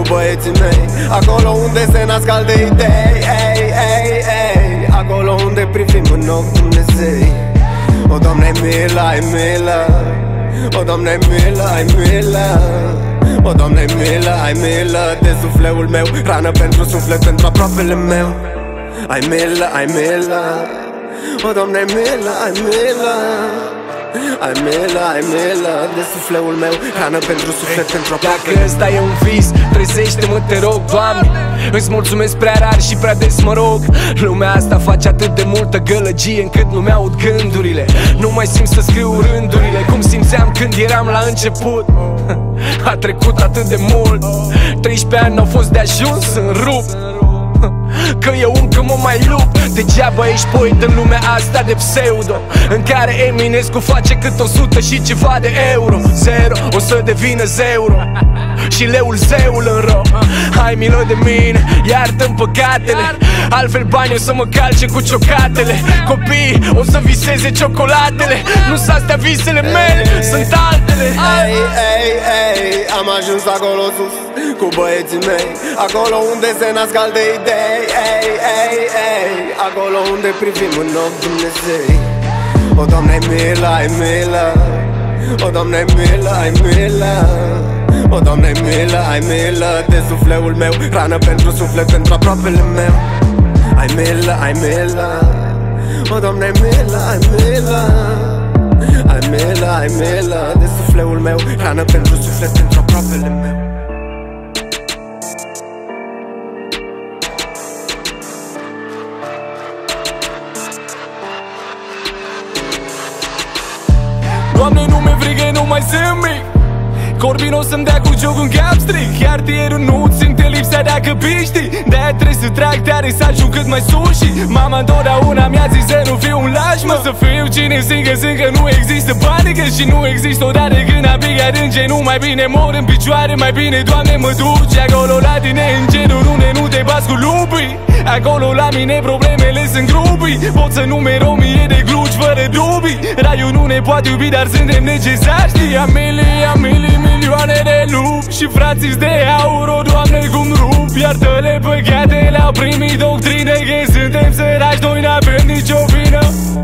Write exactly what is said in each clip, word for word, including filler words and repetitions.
băieții mei, acolo unde se nasc alte idei, ei, ei, ei, acolo unde privim în ochi Dumnezei. O, Doamne, ai milă, ai milă, o, Doamne, ai milă, ai milă, o, Doamne, ai milă, ai milă de sufletul meu, hrană pentru suflet, pentru aproapele meu. Ai milă, ai milă, o, Doamne, ai milă, ai milă, ai milă, ai milă de sufletul meu, hrană pentru suflet, pentru aproapele. Dacă ăsta e un vis, trezește-mă, te rog, Doamne. Îți mulțumesc prea rar și prea des mă rog. Lumea asta face atât de multă gălăgie încât nu-mi aud gândurile. Nu mai simt să scriu rândurile cum simțeam când eram la început. A trecut atât de mult, treisprezece ani n-au fost de ajuns să-mi rup, că eu încă mă mai lupt. Degeaba ești poet în lumea asta de pseudo, în care Eminescu face cât o sută și ceva de euro. Zero o să devină zeuro și leul zeul în ro. Ai milă de mine, iartă-mi păcatele, altfel banii o să mă calce cu ciocatele. Copiii o să viseze ciocolatele, nu sunt astea visele mele, sunt altele. Ei, ei, ei, am ajuns acolo sus cu băieții mei, acolo unde se nasc alte idei, ei, ei, ei, acolo unde privim în ochi Dumnezei. O, Doamne, ai milă, ai milă, o, Doamne, ai milă, ai milă, o, Doamne, ai milă, ai milă de sufletul meu, hrană pentru suflet, pentru aproapele meu. Ai milă, ai milă, o, Doamne, ai milă, ai milă, ai milă, ai milă de sufletul meu, hrană pentru suflet, pentru aproapele meu. Doamne, nu mi-e frigă, nu mai sunt mic. Corbin o să-mi dea cu joc un cap strict, iar tierul nu simte lipsa dacă piști. De-aia trebuie să trag tare, să ajung cât mai sus. Și mama întotdeauna mi-a zis să nu fiu un laș, mă. Să fiu cine zică, zică nu există panică și nu există odată când am picat în genunchi. Mai bine mor în picioare, mai bine, Doamne, mă duci acolo la tine în cerul unde nu te bați cu lupii. Acolo la mine problemele sunt grupii, pot să numeri o mie de gluci fără dubii. Raiul nu ne poate iubi, dar suntem necesari. Știi, am milii, am milii, milioane de lupi și frații de aur, o, Doamne, cum rup. Iartă-le păcatele, au primit doctrine că suntem săraci, noi n-avem nicio vină.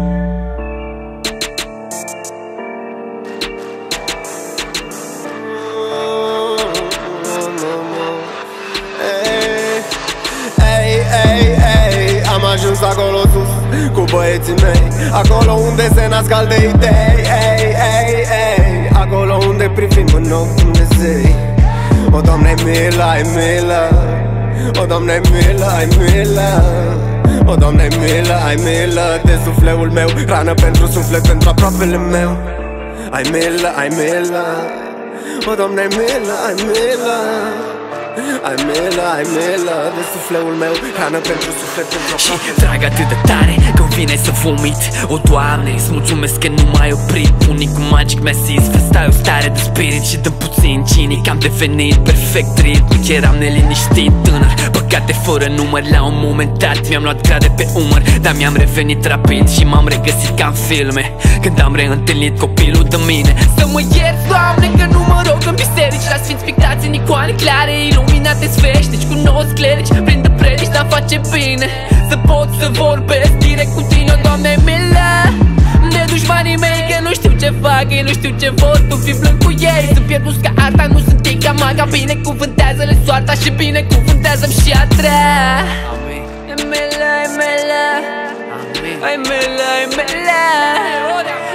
Am ajuns acolo sus cu băieții mei, acolo unde se nasc alte idei, ei, ei, ei, acolo unde privim în ochi Dumnezei. O, Doamne, ai milă, ai milă, o, Doamne, ai milă, ai milă, o, Doamne, ai milă, ai milă de sufletul meu, hrană pentru suflet, pentru aproapele meu. Ai milă, ai milă, o, Doamne, ai milă, ai milă, ai milă, ai milă de sufletul meu, hrană pentru suflet, pentru aproapele. Și trag atât de tare că-mi vine să vomit. O, Doamne, îți mulțumesc că nu m-ai oprit. Unicul magic mi-a zis, stai o stare de spirit și dă puțin cinic. Am devenit perfect ritmic, eram neliniștit tânăr, păcate fără număr. La un moment dat mi-am luat grade pe umăr, dar mi-am revenit rapid și m-am regăsit ca în filme, când am reîntâlnit copilul de mine. Să mă ierți, Doamne, că nu mă rog în biserici, la sfinți pictați în icoane clare, iluminate sfeștici, cunosc clerici, prinde predici, dar face bine să pot să vorbesc direct cu tine, Doamne, milă de dușmanii mei, că nu știu ce fac, ei nu știu ce vor, tu fii blând cu ei. Sunt pierduți ca arta, nu sunt ei ca maga, binecuvântează-le soarta și binecuvântează-mi și a treia. Ai milă, ai milă, ai milă, ai milă.